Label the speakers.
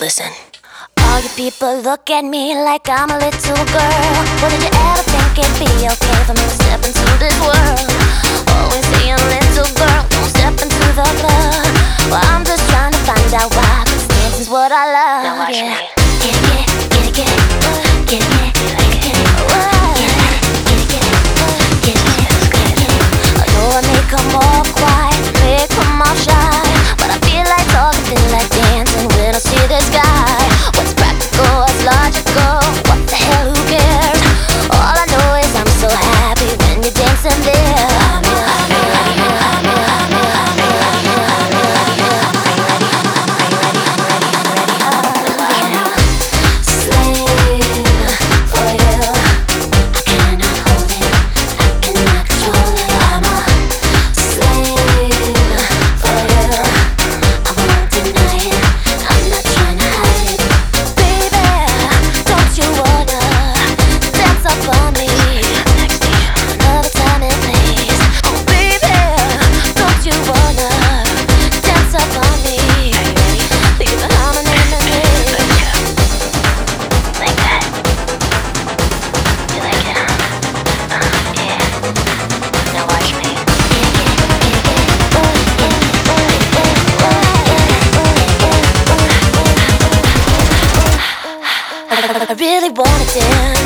Speaker 1: Listen. All you people look at me like I'm a little girl. Well, did you ever think it'd be okay for me to step into this world? Always saying, little girl, don't step into the club. Well, I'm just trying to find out why, 'cause dancing's what I love.
Speaker 2: Now watch
Speaker 1: Yeah.
Speaker 2: me.
Speaker 1: Get it, get it, get it, get it, get it, get it, get it, get it, get it. I know I may come all quiet, may come all shy, but I feel like talking, feel like dancing when I see this guy. What's practical, what's logical, what the hell, who cares? All I know is I'm so happy when you're dancing there. I really wanna dance.